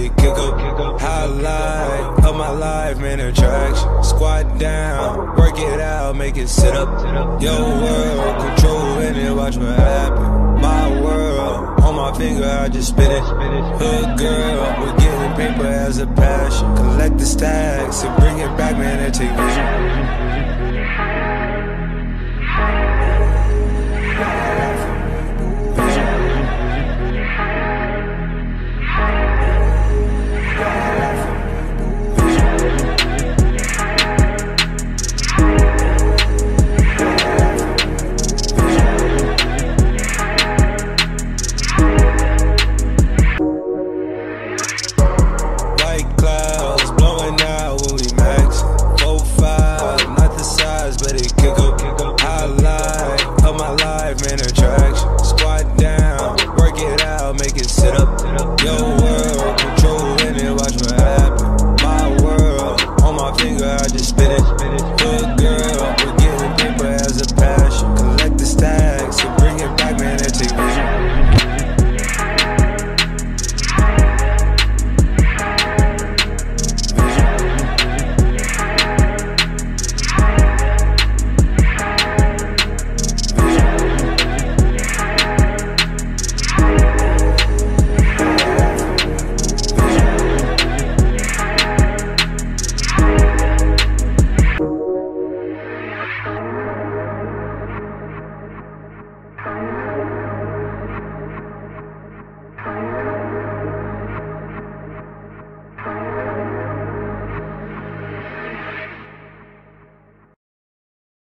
it kick up. Highlight of my life, man, attraction. Squat down, work it out, make it sit up. Your world, control in it, watch what happen. My world, on my finger, I just spin it. Hood girl, we're getting paper as a passion. Collect the stacks and bring it back, man, and take vision.